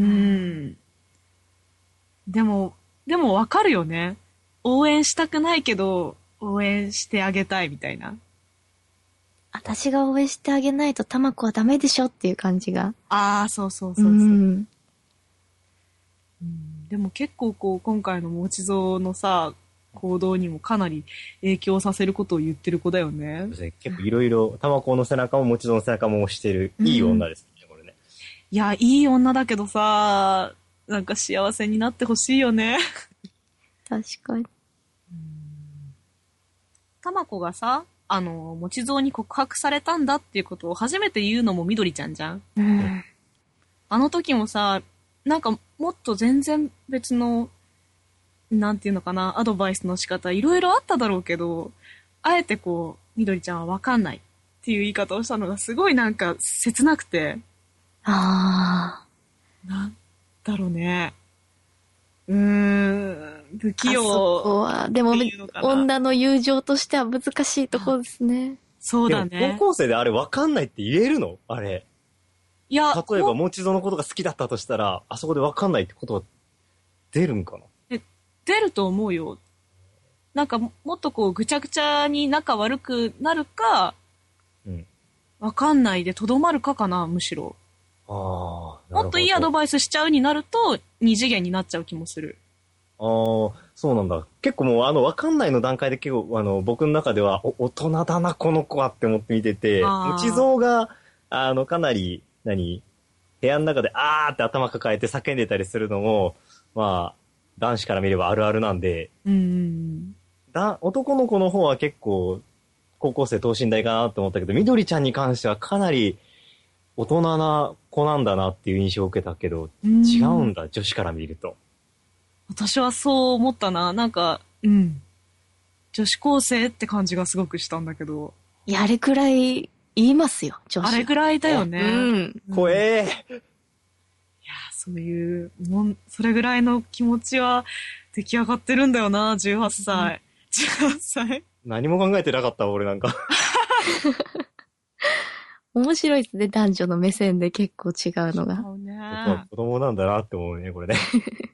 でも、でもわかるよね。応援したくないけど、応援してあげたいみたいな。 私が応援してあげないとたまこはダメでしょっていう感じが。 ああ、そうそうそうそう。うんうん、でも結構こう今回のもちぞうのさ行動にもかなり影響させることを言ってる子だよね。 結構いろいろたまこの背中ももちぞうの背中も押してるいい女ですね、うん、これね。 いやいい女だけどさなんか幸せになってほしいよね。 確かに。 たまこがさあのもちぞうに告白されたんだっていうことを初めて言うのもみどりちゃんじゃん。 うん、 あの時もさなんかもっと全然別の、なんていうのかな、アドバイスの仕方いろいろあっただろうけど、あえてこう、みどりちゃんはわかんないっていう言い方をしたのがすごいなんか切なくて。 ああ。なんだろうね。うーん、不器用。 あそこは、でも女の友情としては難しいところですね。 そうだね。 高校生であれわかんないって言えるの？あれ。いや、例えば、もちぞうのことが好きだったとしたら、あそこで分かんないってことは出るんかな？ え、出ると思うよ。なんか、もっとこう、ぐちゃぐちゃに仲悪くなるか、うん。分かんないでとどまるかかな、むしろ。 ああ。 もっといいアドバイスしちゃうになると、二次元になっちゃう気もする。 ああ、そうなんだ。結構もう、あの、分かんないの段階で結構、あの、僕の中では、お、大人だな、この子はって思って見てて、もちぞうが、あの、かなり、何部屋の中であーって頭抱えて叫んでたりするのも、まあ、男子から見ればあるあるなんで、 うんだ男の子の方は結構、高校生等身大かなと思ったけど、みどりちゃんに関してはかなり大人な子なんだなっていう印象を受けたけど、違うんだ、女子から見ると。 私はそう思ったな。なんか、うん。女子高生って感じがすごくしたんだけど。 いや、あれくらい、言いますよ、女子。 あれぐらいだよね。 うん。 怖え。 いや、そういう、もん、それぐらいの気持ちは出来上がってるんだよな、じゅうはっさい。じゅうはっさい。 何も考えてなかった、俺なんか。 面白いですね、男女の目線で結構違うのが。 そうね。 僕は子供なんだなって思うね、これね。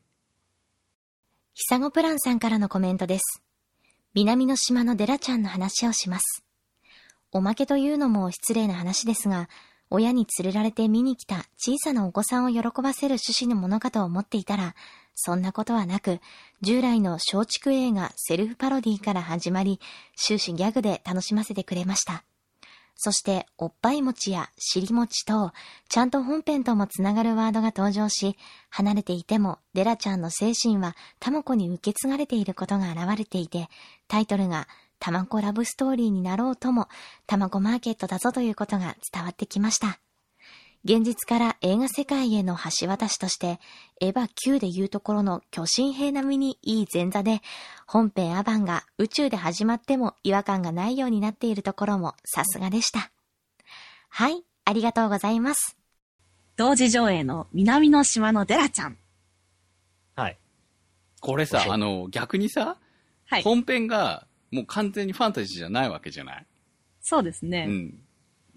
ひさごプランさんからのコメントです。南の島のデラちゃんの話をします。おまけというのも失礼な話ですが、親に連れられて見に来た小さなお子さんを喜ばせる趣旨のものかと思っていたら、そんなことはなく、従来の松竹映画セルフパロディから始まり、終始ギャグで楽しませてくれました。そして、おっぱい餅や尻餅等、ちゃんと本編ともつながるワードが登場し、離れていてもデラちゃんの精神はたまこに受け継がれていることが現れていて、タイトルがたまこラブストーリーになろうとも、たまこマーケットだぞということが伝わってきました。現実から映画世界への橋渡しとして、エヴァきゅうでいうところの巨神兵並みにいい前座で、本編アバンが宇宙で始まっても違和感がないようになっているところもさすがでした。はい、ありがとうございます。 同時上映の南の島のデラちゃん。 はい。 これさ、あの、逆にさ、 はい。 本編がもう完全にファンタジーじゃないわけじゃない？ そうですね。 うん。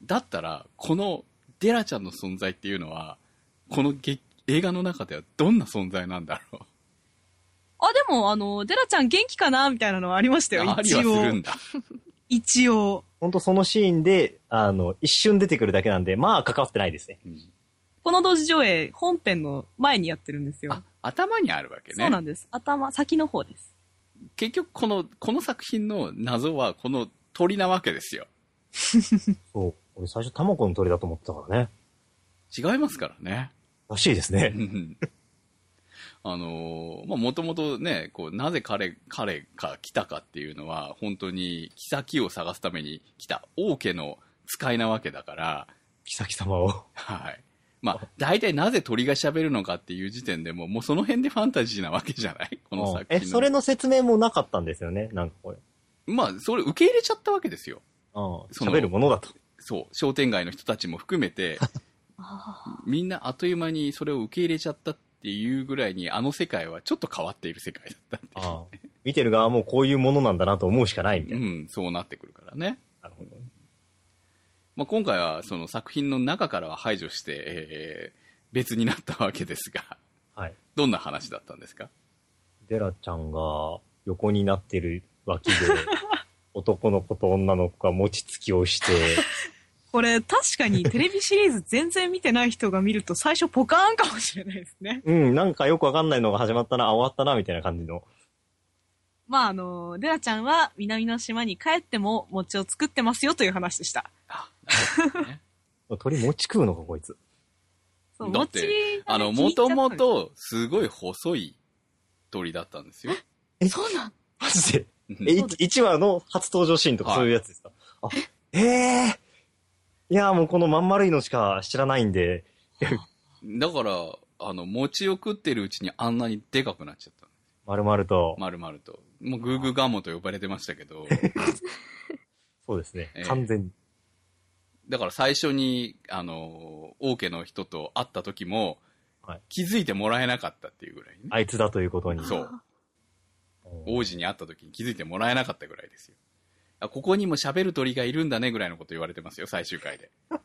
だったら、このデラちゃんの存在っていうのは、この劇映画の中ではどんな存在なんだろう。 あ、でも、あの、デラちゃん元気かなみたいなのはありましたよ、 ありはするんだ。 一応。 ほんとそのシーンで、あの、一瞬出てくるだけなんで、まあ関わってないですね。 うん、 この同時上映、本編の前にやってるんですよ。 あ、頭にあるわけね。 そうなんです。頭、先の方です。 結局、この、この作品の謎は、この鳥なわけですよ。 そう。俺最初、タマコの鳥だと思ってたからね。 違いますからね。 らしいですね。 あのー、まあ、もともとね、こう、なぜ彼、彼が来たかっていうのは、本当に、妃を探すために来た王家の使いなわけだから、 妃様を。 はい。まあ、大体なぜ鳥が喋るのかっていう時点でも、もうその辺でファンタジーなわけじゃないこの作品の。 え、それの説明もなかったんですよねなんかこれ。 まあ、それ受け入れちゃったわけですよ。 喋るものだと。 そう。商店街の人たちも含めて、みんなあっという間にそれを受け入れちゃったっていうぐらいに、あの世界はちょっと変わっている世界だったんで。 ああ見てる側もこういうものなんだなと思うしかないみたいな。 うん、そうなってくるからね。 なるほど。 まあ、今回はその作品の中からは排除して、えー、別になったわけですが、 はい。 どんな話だったんですか？ デラちゃんが横になってる脇で、男の子と女の子が餅つきをして、 これ確かにテレビシリーズ全然見てない人が見ると最初ポカーンかもしれないですね。 うん、なんかよくわかんないのが始まったな、あ、終わったな、みたいな感じの。 まああの、デラちゃんは南の島に帰っても餅を作ってますよという話でした。 あ、なるほどね。 鳥餅食うのか、こいつ。 そうだって、 餅あの、もともとすごい細い鳥だったんですよ。 え、 そうなんマジでうんえ、いちわの初登場シーンとかそういうやつですか、あ、ええー、いや、もうこのまん丸いのしか知らないんで。 だから、あの、餅を食ってるうちにあんなにでかくなっちゃった。 丸々と。 丸々と。もうグーグーガモと呼ばれてましたけど。 そうですね、 えー完全に。 だから最初に、あの、王家の人と会った時も、はい、気づいてもらえなかったっていうぐらいね。 あいつだということに。 そう。王子に会った時に気づいてもらえなかったぐらいですよ。ここにも喋る鳥がいるんだねぐらいのこと言われてますよ、最終回で。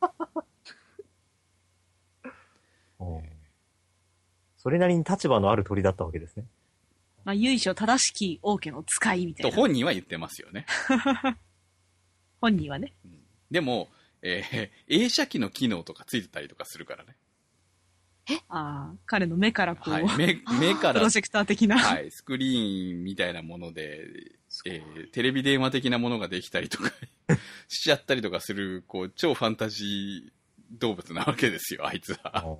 それなりに立場のある鳥だったわけですね。 まあ、由緒正しき王家の使いみたいな。 と本人は言ってますよね。 本人はね。 うん、でも、えー、映写機の機能とかついてたりとかするからね。 えああ、彼の目からこう、 はい、目, 目からプロジェクター的な、 はい、スクリーンみたいなもので、えー、テレビ電話的なものができたりとかしちゃったりとかする、こう超ファンタジー動物なわけですよ、あいつは。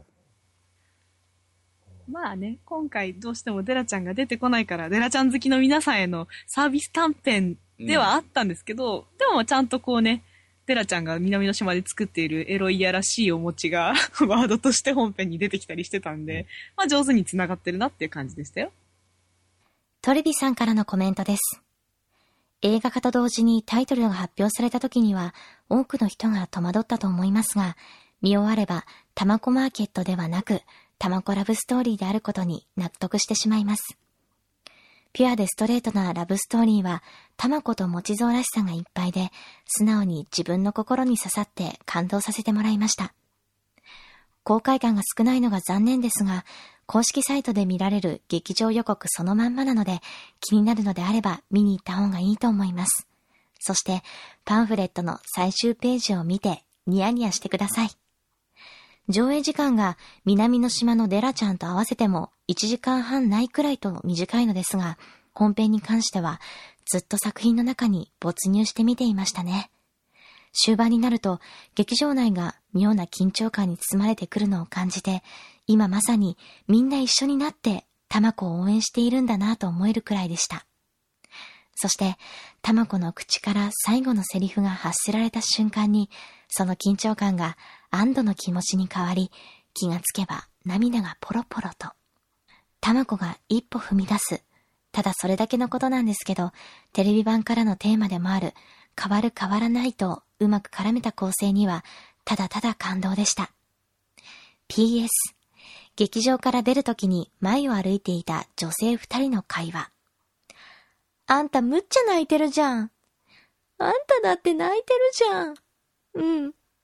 まあね、今回どうしてもデラちゃんが出てこないから、デラちゃん好きの皆さんへのサービス短編ではあったんですけど、うん、でもちゃんとこうね、デラちゃんが南の島で作っているエロいやらしいお餅がワードとして本編に出てきたりしてたんで、まあ上手に繋がってるなっていう感じでしたよ。 トレビさんからのコメントです。映画化と同時にタイトルが発表された時には多くの人が戸惑ったと思いますが、見終わればタマコマーケットではなくタマコラブストーリーであることに納得してしまいます。ピュアでストレートなラブストーリーはタマコとモチゾウらしさがいっぱいで、素直に自分の心に刺さって感動させてもらいました。公開感が少ないのが残念ですが、公式サイトで見られる劇場予告そのまんまなので、気になるのであれば見に行った方がいいと思います。そしてパンフレットの最終ページを見てニヤニヤしてください。上映時間が南の島のデラちゃんと合わせてもいちじかんはんないくらいと短いのですが、本編に関してはずっと作品の中に没入して見ていましたね。終盤になると劇場内が妙な緊張感に包まれてくるのを感じて、今まさにみんな一緒になってタマコを応援しているんだなと思えるくらいでした。そしてタマコの口から最後のセリフが発せられた瞬間に、その緊張感が安堵の気持ちに変わり、気がつけば涙がポロポロと。タマコが一歩踏み出す。ただそれだけのことなんですけど、テレビ版からのテーマでもある変わる変わらないとうまく絡めた構成にはただただ感動でした。ピーエス 劇場から出るときに前を歩いていた女性二人の会話。あんたむっちゃ泣いてるじゃん。あんただって泣いてるじゃん。うん、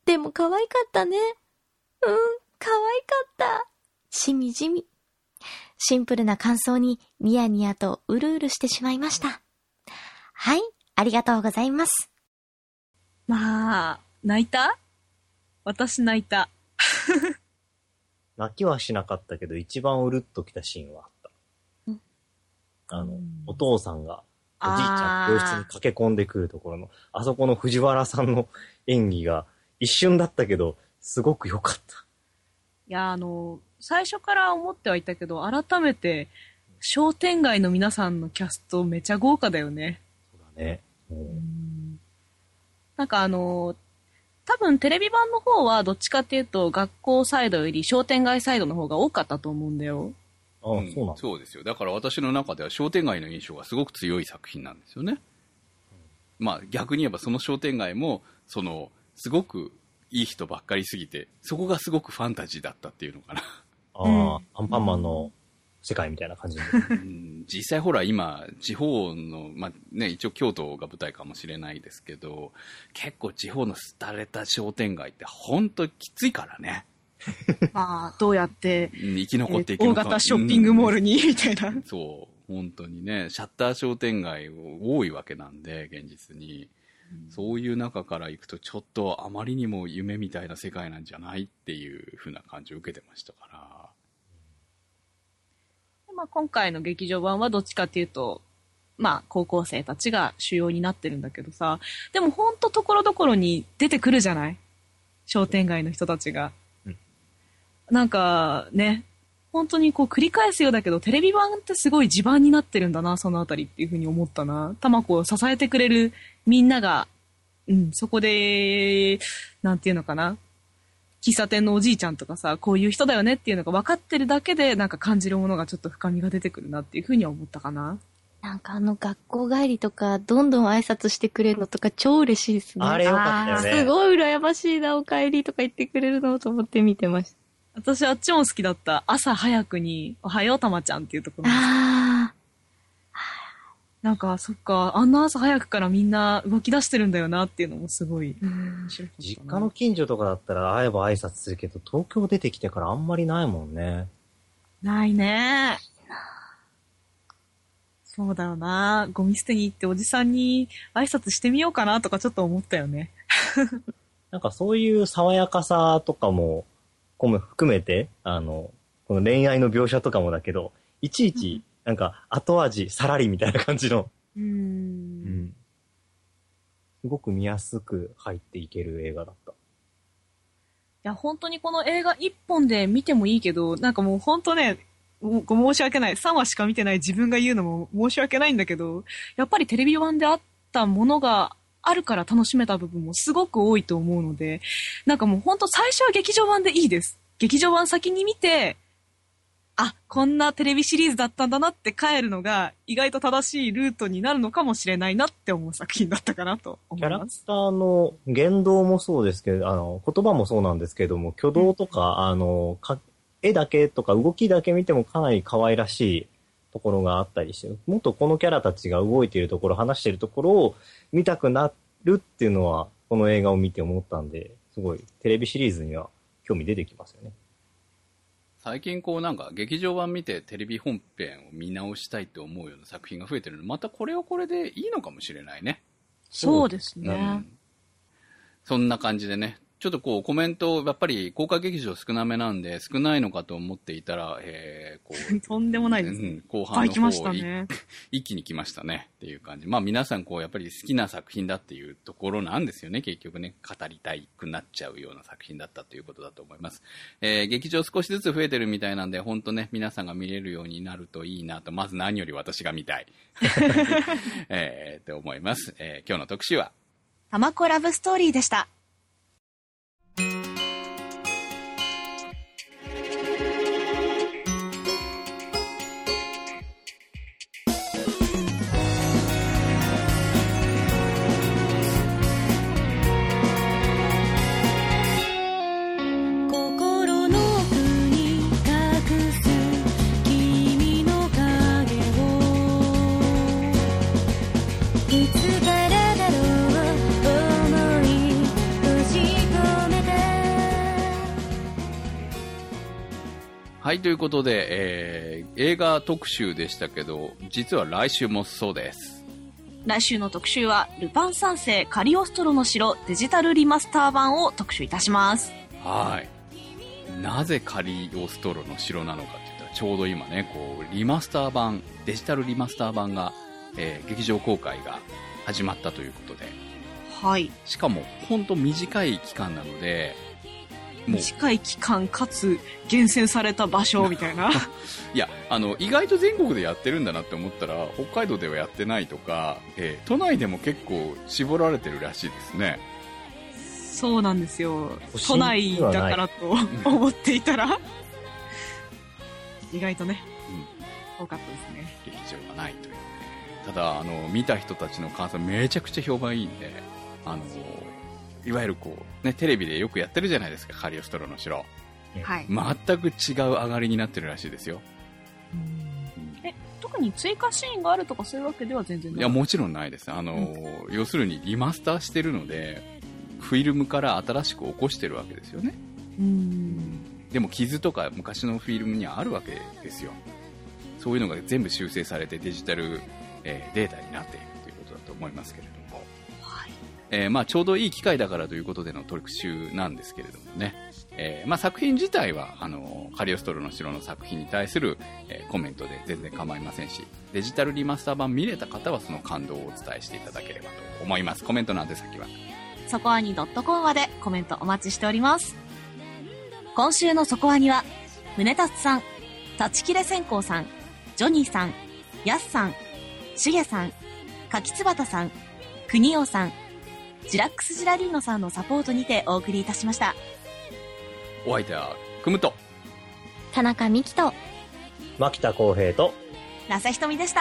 でも可愛かったね。うん、可愛かった。しみじみ。シンプルな感想にニヤニヤとうるうるしてしまいました。はい、ありがとうございます。 まあ、泣いた？私泣いた。 泣きはしなかったけど、一番うるっときたシーンはあった。うん、あの、お父さんが、おじいちゃん教室に駆け込んでくるところの、あそこの藤原さんの演技が一瞬だったけど、すごく良かった。 いや、あの、最初から思ってはいたけど、改めて、商店街の皆さんのキャストめちゃ豪華だよね。 そうだね。うん、 なんかあの、多分テレビ版の方はどっちかっていうと、学校サイドより商店街サイドの方が多かったと思うんだよ。 ああ、そうなんだ。 そうですよ。だから私の中では商店街の印象がすごく強い作品なんですよね。まあ逆に言えばその商店街も、その、すごくいい人ばっかりすぎて、そこがすごくファンタジーだったっていうのかな。 ああ、うん、アンパンマンの世界みたいな感じで、 うん、実際ほら今、地方の、まあね、一応京都が舞台かもしれないですけど、結構地方の廃れた商店街って本当きついからね。 まあ、どうやって、 生き残っていけるか、 大型ショッピングモールに、みたいな。 そう、本当にね、シャッター商店街多いわけなんで、現実に。うん、そういう中から行くと、ちょっとあまりにも夢みたいな世界なんじゃないっていう風な感じを受けてましたから。 まあ、今回の劇場版はどっちかっていうと、まあ、高校生たちが主要になってるんだけどさ、でもほんとところどころに出てくるじゃない？商店街の人たちが。なんかね、本当にこう繰り返すようだけど、テレビ版ってすごい地盤になってるんだな、そのあたりっていう風に思ったな。たまこを支えてくれるみんなが、うん、そこで、なんていうのかな。喫茶店のおじいちゃんとかさ、こういう人だよねっていうのが分かってるだけで、なんか感じるものがちょっと深みが出てくるなっていう風には思ったかな。 なんかあの学校帰りとか、どんどん挨拶してくれるのとか超嬉しいですね。 あれよかったよね。 すごい羨ましいな、お帰りとか言ってくれるのと思って見てました。 私あっちも好きだった。朝早くに、おはようたまちゃんっていうところ。 ああ。 なんか、そっか、あんな朝早くからみんな動き出してるんだよなっていうのもすごい面白かったな。 実家の近所とかだったら会えば挨拶するけど、東京出てきてからあんまりないもんね。 ないね。そうだよな。ゴミ捨てに行っておじさんに挨拶してみようかなとかちょっと思ったよね。 なんかそういう爽やかさとかも含めて、あの、この恋愛の描写とかもだけど、いちいちなんか後味さらりみたいな感じの、 うーん、うん、 すごく見やすく入っていける映画だった。いや、本当にこの映画一本で見てもいいけど、なんかもう本当ね、ご申し訳ない。さんわしか見てない自分が言うのも申し訳ないんだけど、やっぱりテレビ版であったものがあるから楽しめた部分もすごく多いと思うので、なんかもう本当最初は劇場版でいいです。劇場版先に見て、あ、こんなテレビシリーズだったんだなって帰るのが意外と正しいルートになるのかもしれないなって思う作品だったかなと思います。 キャラクターの言動もそうですけど、あの、言葉もそうなんですけども、挙動とか、うん、あの、か絵だけとか動きだけ見てもかなり可愛らしいところがあったりして、もっとこのキャラたちが動いているところ、話しているところを見たくなるっていうのは、この映画を見て思ったんで、すごいテレビシリーズには興味出てきますよね。 最近こうなんか劇場版見てテレビ本編を見直したいと思うような作品が増えてるので、またこれはこれでいいのかもしれないね。 そうですね。うん、 そんな感じでね。ちょっとこうコメント、やっぱり公開劇場少なめなんで少ないのかと思っていたら、えー、こうとんでもないです、ね。 うん、後半の方、 したね、 一気に来ましたねっていう感じ。まあ皆さんこうやっぱり好きな作品だっていうところなんですよね。結局ね、語りたいくなっちゃうような作品だったということだと思います。えー、劇場少しずつ増えてるみたいなんで、本当ね、皆さんが見れるようになるといいなと、まず何より私が見たい。えー、って思います。えー、今日の特集は、 たまこラブストーリーでした。 いつからだろう思い閉じ込めはい、ということで、えー、映画特集でしたけど、実は来週もそうです。 来週の特集は、ルパン三世カリオストロの城デジタルリマスター版を特集いたします。 はい。なぜカリオストロの城なのかって言ったら、ちょうど今ね、こう、リマスター版、デジタルリマスター版が、えー、劇場公開が始まったということで。 はい。 しかも、ほんと短い期間なので、 もう短い期間かつ厳選された場所みたいな。 いや、あの、意外と全国でやってるんだなって思ったら、北海道ではやってないとか、えー、都内でも結構絞られてるらしいですね。 そうなんですよ。都内だからと思っていたら、意外とね、うん、多かったですね。 劇場がないというね。ただ、あの、見た人たちの感想めちゃくちゃ評判いいんで、あの、いわゆるこう、ね、テレビでよくやってるじゃないですか、カリオストロの城。 はい。 全く違う上がりになってるらしいですよ。 うん、え、特に追加シーンがあるとかそういうわけでは全然ない？ いや、もちろんないです。あの、うん、要するにリマスターしてるので、フィルムから新しく起こしてるわけですよね。 うん。 でも傷とか昔のフィルムにはあるわけですよ。そういうのが全部修正されてデジタル、えー、データになっているということだと思いますけれども。 はい。 えー、まあちょうどいい機会だからということでの特集なんですけれどもね。えー、まあ作品自体は、あの、カリオストロの城の作品に対する、えー、コメントで全然構いませんし、デジタルリマスター版見れた方はその感動をお伝えしていただければと思います。コメントなんて先は。 そこアニ .com までコメントお待ちしております。今週のそこアニは、宗達さん、立ち切れ線香さん、ジョニーさん、ヤスさん、シゲさん、柿つばたさん、クニオさん、ジラックスジラリーノさんのサポートにてお送りいたしました。 お相手は、くむと、 田中美希と、 牧田浩平と、 那瀬ひとみでした。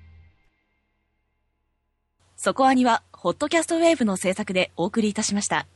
そこアニは、ホットキャストウェーブの制作でお送りいたしました。